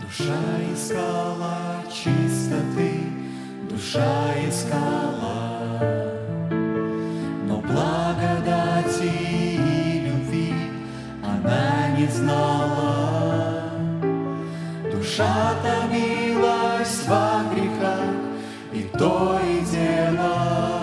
Душа искала чистоты, душа искала, но благодати и любви она не знала. Душа томилась во грехах, и то и дело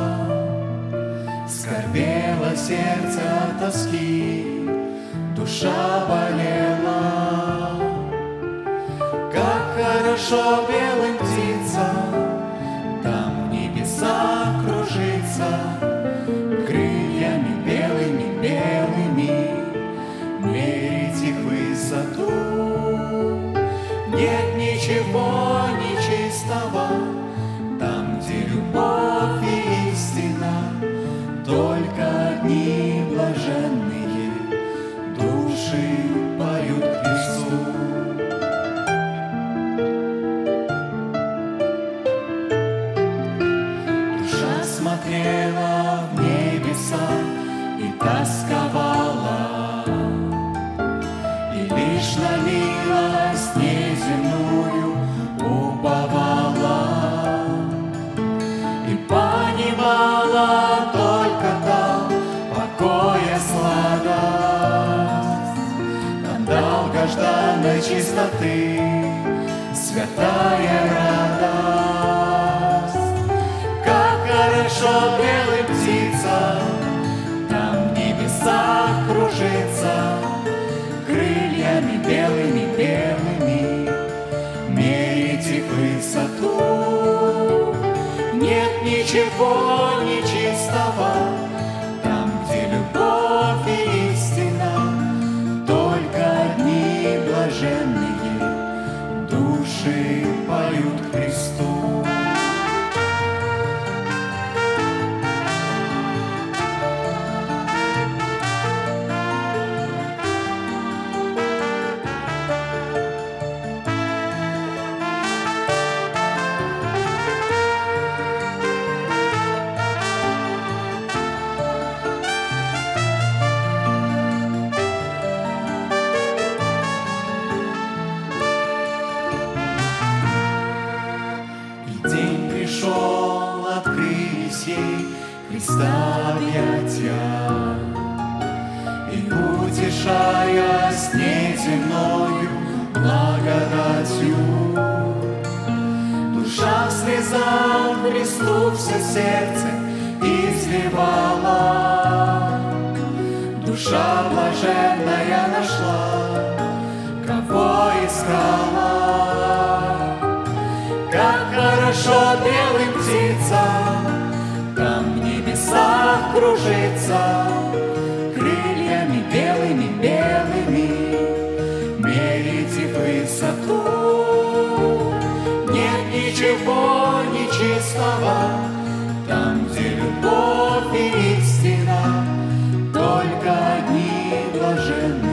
скорбело сердце от тоски, душа болела. Как хорошо белым птицам там в небесах кружиться, крыльями белыми-белыми мерить их высоту. Нет ничего нечистого там, где любовь и истина, только одни блаженные души поют Христу. Душа смотрела в небеса и тосковала, и лишь на милость неземную уповала, и понимала только там покоя сладость, там долгожданной чистоты святая радость. Как хорошо белым птицам там в небесах кружиться, крыльями белыми-белыми мерить их высоту. Нет ничего нечистого там, где любовь и истина, только одни блаженные души поют Христу. День пришел, открылись ей Христа объятия, и, утешаясь неземною благодатью, душа в слезах Христу все сердце изливала. Душа блаженная нашла, кого искала. Как хорошо белым птицам там в небесах кружиться, крыльями белыми-белыми мерить их высоту. Нет ничего нечистого там, где любовь и истина, только одни блаженные